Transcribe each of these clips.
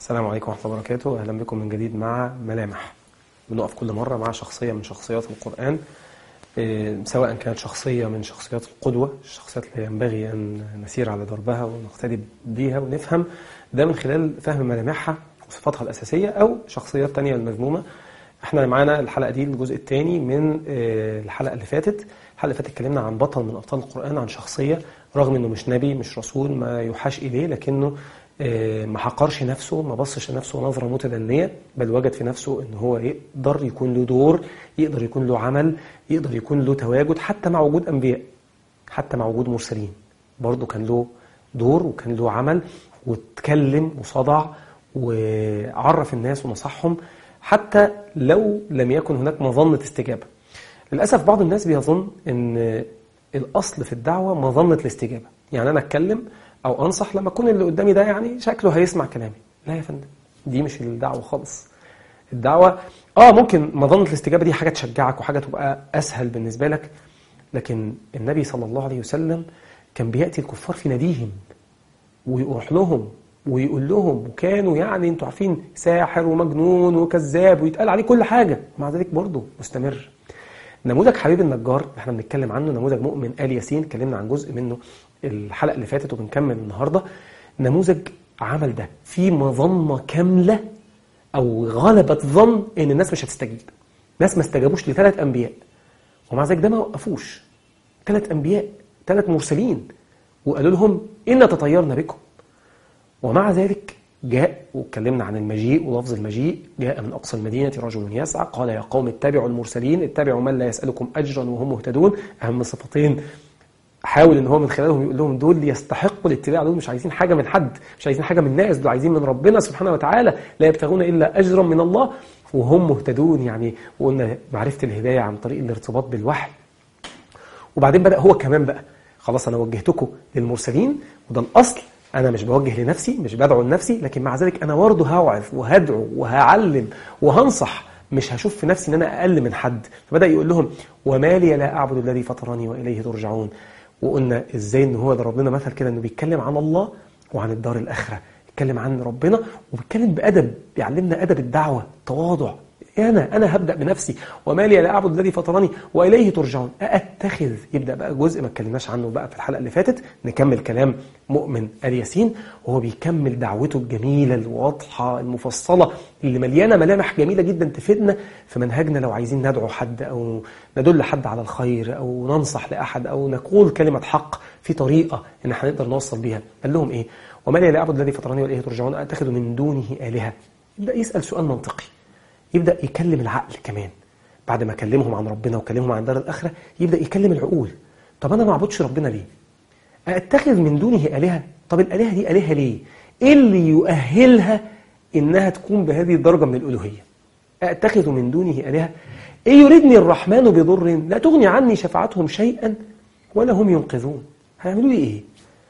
السلام عليكم ورحمة الله وبركاته. أهلا بكم من جديد مع ملامح. بنقف كل مرة مع شخصية من شخصيات القرآن، سواء كانت شخصية من شخصيات القدوة، الشخصيات اللي ينبغي أن نسير على دربها ونقتدي بيها ونفهم ده من خلال فهم ملامحها وصفاتها الأساسية، أو شخصيات تانية المذمومة. احنا معانا الحلقة دي الجزء الثاني من الحلقة اللي فاتت. الحلقة اللي فاتت اتكلمنا عن بطل من أبطال القرآن، عن شخصية رغم أنه مش نبي مش رسول ما يوحاش إليه، لكنه ما حقرش نفسه، ما بصش لنفسه نظرة متدنية، بل وجد في نفسه ان هو يقدر يكون له دور، يقدر يكون له عمل، يقدر يكون له تواجد حتى مع وجود أنبياء، حتى مع وجود مرسلين. برضه كان له دور وكان له عمل، واتكلم وصدع وعرف الناس ونصحهم حتى لو لم يكن هناك مظنة استجابة. للأسف بعض الناس بيظن ان الأصل في الدعوة مظنة الاستجابة، يعني أنا أتكلم أو أنصح لما أكون اللي قدامي ده يعني شكله هيسمع كلامي. لا يا فندم، دي مش الدعوة خالص. الدعوة ممكن مظنة الاستجابة دي حاجة تشجعك وحاجة تبقى أسهل بالنسبة لك، لكن النبي صلى الله عليه وسلم كان بيأتي الكفار في ناديهم ويروح لهم ويقول لهم، وكانوا يعني انتوا عارفين ساحر ومجنون وكذاب ويتقال عليه كل حاجة، ومع ذلك برضه مستمر. نموذج حبيب النجار اللي احنا بنتكلم عنه، نموذج مؤمن آل ياسين، اتكلمنا عن جزء منه الحلقة اللي فاتت وبنكمل النهاردة. نموذج عمل ده في مظنة كاملة أو غلبة ظن إن الناس مش هتستجيب. ناس ما استجابوش ل3 أنبياء، ومع ذلك ده ما وقفوش. 3 أنبياء، 3 مرسلين، وقالوا لهم إن تطيرنا بكم. ومع ذلك جاء، واتكلمنا عن المجيء ولفظ المجيء. جاء من أقصى المدينة رجل يسعى قال يا قوم اتبعوا المرسلين، اتبعوا من لا يسألكم أجرا وهم مهتدون. أهم صفتين حاول ان هو من خلالهم يقول لهم دول يستحقوا الاتباع، دول مش عايزين حاجة من حد، مش عايزين حاجة من الناس، دول عايزين من ربنا سبحانه وتعالى، لا يبتغون إلا أجرا من الله وهم مهتدون. يعني وقلنا معرفة الهداية عن طريق الارتباط بالوحي. وبعدين بدأ هو كمان بقى خلاص أنا وجهتكم للمرسلين، وده الأصل، أنا مش بوجه لنفسي، مش بدعو لنفسي، لكن مع ذلك أنا برضه هوعظ وهدعو وهعلم وهنصح، مش هشوف في نفسي ان انا اقل من حد. فبدأ يقول لهم وما لي لا اعبد الذي فطرني واليه ترجعون. وقلنا ازاي ان هو ده ربنا مثل كده، انه بيتكلم عن الله وعن الدار الاخره، بيتكلم عن ربنا وبيتكلم بادب، بيعلمنا ادب الدعوه، تواضع. انا هبدا بنفسي، وما لي لا اعبد الذي فطرني واليه ترجعون. اتخذ، يبدا بقى جزء ما اتكلمناش عنه بقى في الحلقه اللي فاتت، نكمل كلام مؤمن آل ياسين وهو بيكمل دعوته الجميله الواضحه المفصله اللي مليانه ملامح جميله جدا تفيدنا في منهجنا لو عايزين ندعو حد او ندل حد على الخير او ننصح لاحد او نقول كلمه حق في طريقه ان احنا نقدر نوصل بيها. قال لهم ايه؟ وما لي لا اعبد الذي فطرني واليه ترجعون اتخذ من دونه الهه. يبدا يسال سؤال منطقي، يبدأ يكلم العقل كمان. بعد ما كلمهم عن ربنا وكلمهم عن دار الآخرة، يبدأ يكلم العقول. طب أنا ما أعبدش ربنا ليه؟ أتخذ من دونه آلهة؟ طب الآلهة دي آلهة ليه؟ إيه اللي يؤهلها إنها تكون بهذه الدرجة من الألوهية؟ أتخذ من دونه آلهة؟ إيه يريدني الرحمن بضر لا تغني عني شفاعتهم شيئا ولا هم ينقذون. هيعملوا لي إيه؟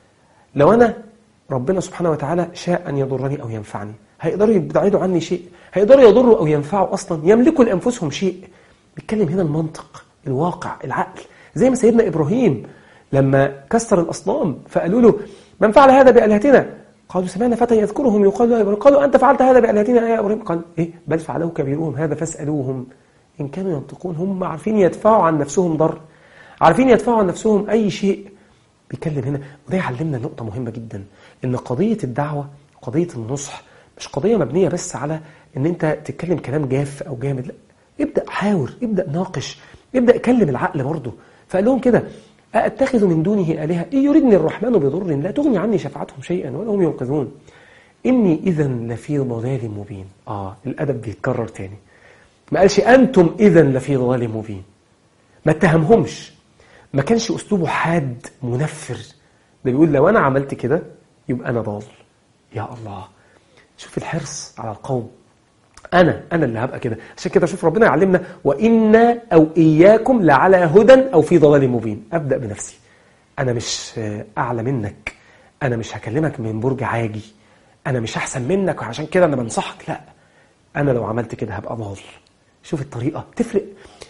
لو أنا ربنا سبحانه وتعالى شاء أن يضرني أو ينفعني، هيقدروا يبعدوا عني شيء؟ هيقدروا يضروا أو ينفعوا أصلا؟ يملكوا لأنفسهم شيء؟ بيتكلم هنا المنطق، الواقع، العقل. زي ما سيدنا إبراهيم لما كسر الأصنام فقالوا له من فعل هذا بآلهتنا؟ قالوا سمعنا فتى يذكرهم يقال له إبراهيم. قالوا أنت فعلت هذا بآلهتنا يا إبراهيم؟ قال إيه؟ بل فعلوه كبيرهم هذا فاسألوهم إن كانوا ينطقون. هم عارفين يدفعوا عن نفسهم ضر، عارفين يدفعوا عن نفسهم أي شيء. بيتكلم هنا، وده يعلمنا نقطة مهمة جدا، إن قضية الدعوة، قضية النصح، مش قضية مبنية بس على إن أنت تتكلم كلام جاف أو جامد. لا، ابدأ حاور، ابدأ ناقش، ابدأ كلم العقل برضه. فقال لهم كده أأتخذ من دونه آلهة إن يردني الرحمن بضر لا تغني عني شفاعتهم شيئا ولا هم ينقذون إني إذا لفي ضلال مبين. الأدب بيتكرر تاني، ما قالش أنتم إذا لفي ضلال مبين، ما اتهمهمش، ما كانش أسلوبه حاد منفر. ده بيقول لو أنا عملت كده يبقى أنا ضال. يا الله، شوف الحرص على القوم. أنا اللي هبقى كده. عشان كده شوف ربنا يعلمنا وإنا أو إياكم لعلى هدى أو في ضلال مبين. أبدأ بنفسي، أنا مش أعلى منك، أنا مش هكلمك من برج عاجي، أنا مش أحسن منك وعشان كده أنا بنصحك. لا، أنا لو عملت كده هبقى ضال. شوف الطريقة تفرق،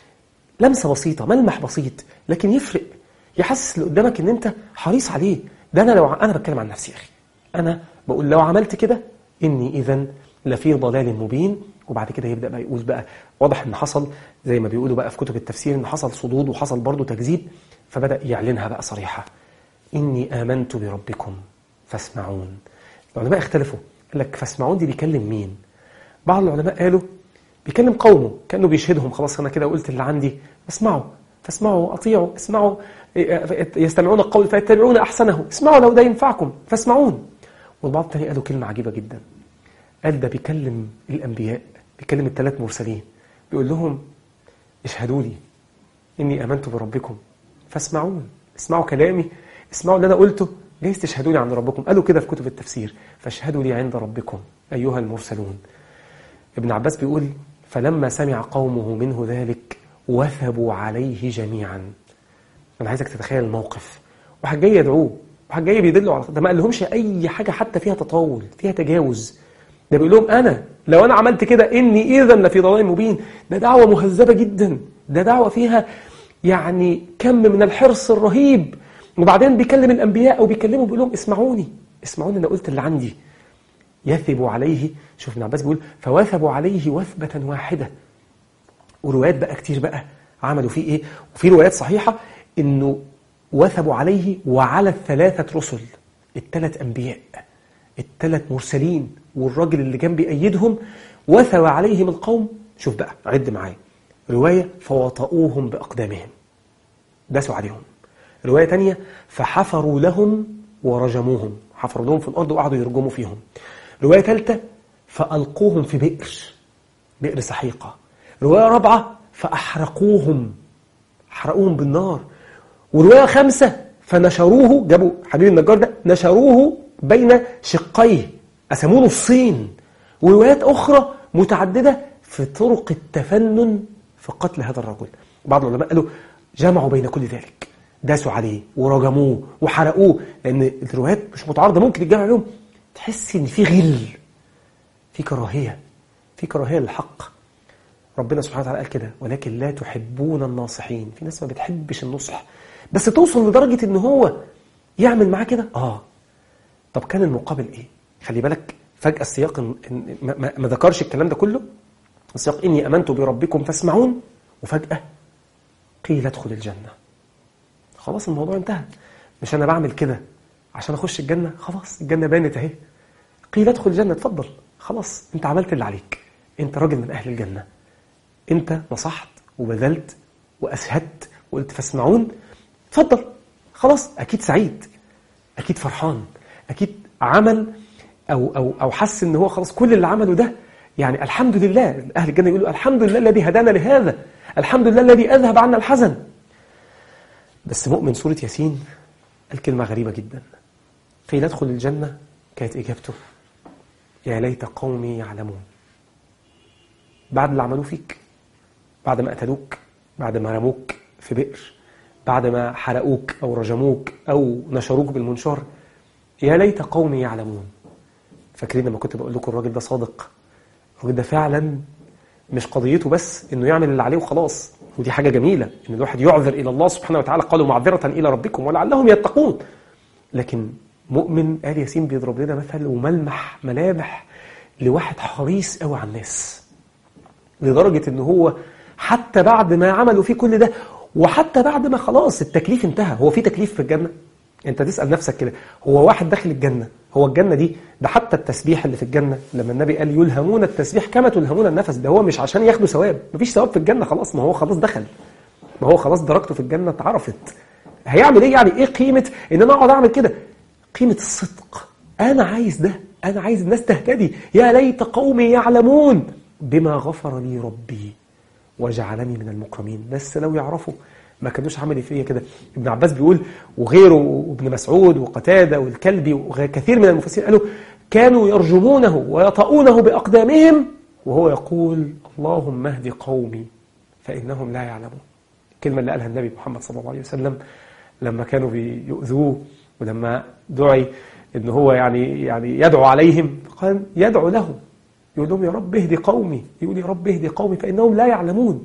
لمسة بسيطة، ملمح بسيط، لكن يفرق، يحسس اللي قدامك إن أنت حريص عليه. ده أنا لو أنا بتكلم عن نفسي يا أخي، أنا بقول لو عملت كده إني إذن لفي ضلال مبين. وبعد كده يبدأ بقى يقول بقى واضح إن حصل زي ما بيقولوا بقى في كتب التفسير إن حصل صدود وحصل برضو تكذيب، فبدأ يعلنها بقى صريحة: إني آمنت بربكم فاسمعون. العلماء اختلفوا، قال لك فاسمعون دي بيكلم مين؟ بعض العلماء قالوا بيكلم قومه، كأنه بيشهدهم: خلاص أنا كده قلت اللي عندي، اسمعوا فاسمعوا، أطيعوا، اسمعوا، يستمعون القول فيتبعون أحسنه، اسمعوا لو ده ينفعكم فاسمعون. والبعض الثاني قالوا كلمة عجيبة جدا، قال ده بيكلم الأنبياء، بيكلم ال3 مرسلين، بيقول لهم: اشهدوا لي إني آمنت بربكم فاسمعون، اسمعوا كلامي، اسمعوا اللي أنا قلته، ليس تشهدوا لي عند ربكم. قالوا كده في كتب التفسير: فاشهدوا لي عند ربكم أيها المرسلون. ابن عباس بيقول: فلما سمع قومه منه ذلك وثبوا عليه جميعا. أنا عايزك تتخيل الموقف، واحد جاي يدعوه، واحد جاي بيدله على ده، ما قالهمش أي حاجة حتى فيها تطاول فيها تجاوز، ده بيقول لهم: أنا لو أنا عملت كده إني إذن لفي ضلال مبين. ده دعوة مهذبة جدا، ده دعوة فيها يعني كم من الحرص الرهيب. وبعدين بيكلم الأنبياء أو بيكلمهم بيقول لهم: اسمعوني، اسمعوني، أنا قلت اللي عندي. يثبوا عليه، شوف ابن عباس بيقول: فوثبوا عليه وثبة واحدة. وروايات بقى كتير بقى عملوا فيه إيه، وفي روايات صحيحة إنه وثبوا عليه وعلى ال3 رسل، ال3 أنبياء، ال3 مرسلين، والراجل اللي كان بيأيدهم وثب عليهم القوم. شوف بقى، عد معايا. رواية: فوطئوهم بأقدامهم، داسوا عليهم. رواية تانية: فحفروا لهم ورجموهم، حفروا لهم في الأرض وقعدوا يرجموا فيهم. رواية ثالثة: فألقوهم في بئر سحيقة. رواية رابعة: فأحرقوهم، حرقوهم بالنار. ورواية 5: فنشروه، جابوا حبيب النجار ده نشروه بين شقيه، قسموه نصين. وروايات أخرى متعددة في طرق التفنن في قتل هذا الرجل. بعض العلماء قالوا جمعوا بين كل ذلك، داسوا عليه ورجموه وحرقوه، لأن الروايات مش متعارضة، ممكن يتجمع عليهم تحس إن في غل، في كراهية للحق. ربنا سبحانه وتعالى قال كده: ولكن لا تحبون الناصحين. في ناس ما بتحبش النصح، بس توصل لدرجة إن هو يعمل معاه كده. طب كان المقابل إيه؟ خلي بالك، فجأة السياق ما ذكرش الكلام ده كله. السياق: إني آمنت بربكم فاسمعون، وفجأة قيل ادخل الجنة. خلاص الموضوع انتهى، مش أنا بعمل كده عشان أخش الجنة، خلاص الجنة بانت أهي. قيل ادخل الجنة، اتفضل، خلاص انت عملت اللي عليك، انت راجل من أهل الجنة، انت نصحت وبذلت وأسهدت وقلت فاسمعون، اتفضل، خلاص. أكيد سعيد، أكيد فرحان، أكيد عمل أو حس إن هو خلاص كل اللي عمله ده يعني الحمد لله. أهل الجنة يقولوا: الحمد لله الذي هدانا لهذا، الحمد لله الذي أذهب عنا الحزن. بس مؤمن سورة ياسين قال كلمة غريبة جدا: قيل ادخل الجنة، كانت إجابته: يا ليت قومي يعلمون. بعد اللي عملوه فيك، بعد ما قتلوك، بعد ما رموك في بئر، بعد ما حرقوك أو رجموك أو نشروك بالمنشار، يا ليت قومي يعلمون. فاكرين لما كنت بقول لكم الراجل ده صادق، الراجل ده فعلا مش قضيته بس إنه يعمل اللي عليه وخلاص، ودي حاجة جميلة إن الواحد يعذر إلى الله سبحانه وتعالى، قالوا معذرة إلى ربكم ولعلهم يتقون. لكن مؤمن آل ياسين بيضرب لنا مثل ملامح لواحد حريص قوي على الناس، لدرجة إنه هو حتى بعد ما عملوا فيه كل ده، وحتى بعد ما خلاص التكليف انتهى. هو في تكليف في الجنة؟ انت تسأل نفسك كده، هو واحد داخل الجنة، هو الجنة دي ده حتى التسبيح اللي في الجنة لما النبي قال يلهمون التسبيح كما تلهمون النفس، ده هو مش عشان ياخدوا ثواب، مفيش ثواب في الجنة خلاص، ما هو خلاص دخل، ما هو خلاص درجته في الجنة اتعرفت. هيعمل ايه يعني؟ ايه قيمة ان انا اقعد اعمل كده؟ قيمة الصدق. انا عايز ده، انا عايز الناس تهتدي. يا ليت قومي يعلمون بما غفر لي ربي وجعلني من المكرمين. بس لو يعرفوا ما كانوش عملوا فيا كده. ابن عباس بيقول، وغيره، وابن مسعود وقتادة والكلبي وكثير من المفسرين قالوا كانوا يرجمونه ويطؤونه بأقدامهم وهو يقول اللهم اهد قومي فإنهم لا يعلمون. الكلمة اللي قالها النبي محمد صلى الله عليه وسلم لما كانوا بيؤذوه، ولما دعي إن هو يعني يدعو عليهم، قال يدعو لهم، يقول لهم يا رب اهدي قومي، يقول يا رب اهدي قومي فإنهم لا يعلمون.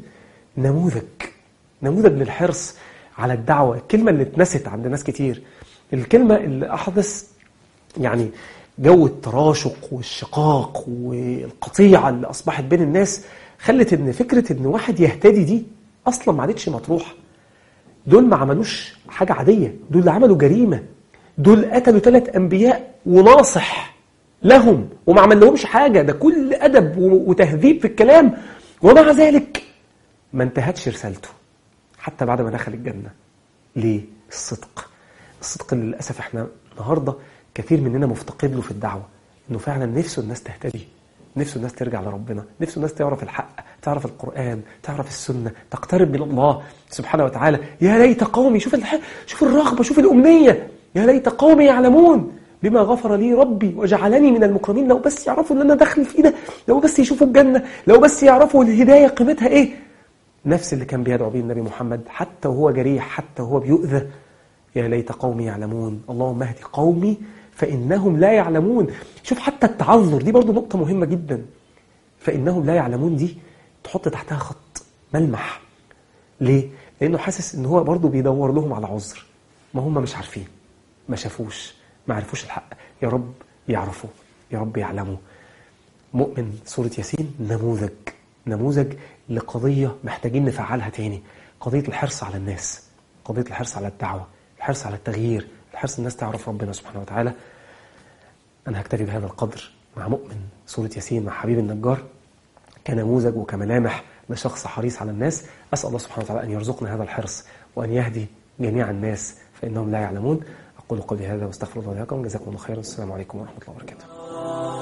نموذج للحرص على الدعوة. الكلمة اللي اتنست عند ناس كتير، الكلمة اللي أحدث يعني جو التراشق والشقاق والقطيعة اللي أصبحت بين الناس خلت إن فكرة إن واحد يهتدي دي أصلا ما عادتش مطروحة. دول ما عملوش حاجة عادية، دول اللي عملوا جريمة، دول قتلوا 3 أنبياء وناصح لهم وما عمل لهمش حاجة، ده كل أدب وتهذيب في الكلام، ومع ذلك ما انتهتش رسالته حتى بعد ما دخل الجنة. ليه؟ الصدق اللي للأسف احنا النهاردة كثير مننا مفتقد له في الدعوة، انه فعلا نفسه الناس تهتدي، نفسه الناس ترجع لربنا، نفسه الناس تعرف الحق، تعرف القرآن، تعرف السنة، تقترب من الله سبحانه وتعالى. يا ليت قومي، شوف الرغبة، شوف الأمنية، يا ليت قومي يعلمون بما غفر لي ربي وجعلني من المكرمين. لو بس يعرفوا ان انا داخل في ده، لو بس يشوفوا الجنة، لو بس يعرفوا الهداية قيمتها ايه. نفس اللي كان بيدعو به النبي محمد حتى وهو جريح، حتى وهو بيؤذى. يا ليت قومي يعلمون، اللهم اهد قومي فإنهم لا يعلمون. شوف حتى التعذر دي برضو نقطة مهمة جدا. فإنهم لا يعلمون دي تحط تحتها خط ملمح. ليه؟ لأنه حاسس إن هو برضو بيدور لهم على عذر، ما هم مش عارفين، ما شافوش، ما عرفوش الحق. يا رب يعرفوا، يا رب يعلموا. مؤمن سورة ياسين نموذج لقضية محتاجين نفعلها تاني، قضية الحرص على الناس، قضية الحرص على الدعوة، الحرص على التغيير، الحرص الناس تعرف ربنا سبحانه وتعالى. أنا هكتفي بهذا القدر مع مؤمن سورة ياسين، مع حبيب النجار، كنموذج وكملامح لشخص حريص على الناس. أسأل الله سبحانه وتعالى أن يرزقنا هذا الحرص وأن يهدي جميع الناس فإنهم لا يعلمون. أقول قولي هذا واستغفر الله لكم. جزاكم الله خيرا. السلام عليكم ورحمة الله وبركاته.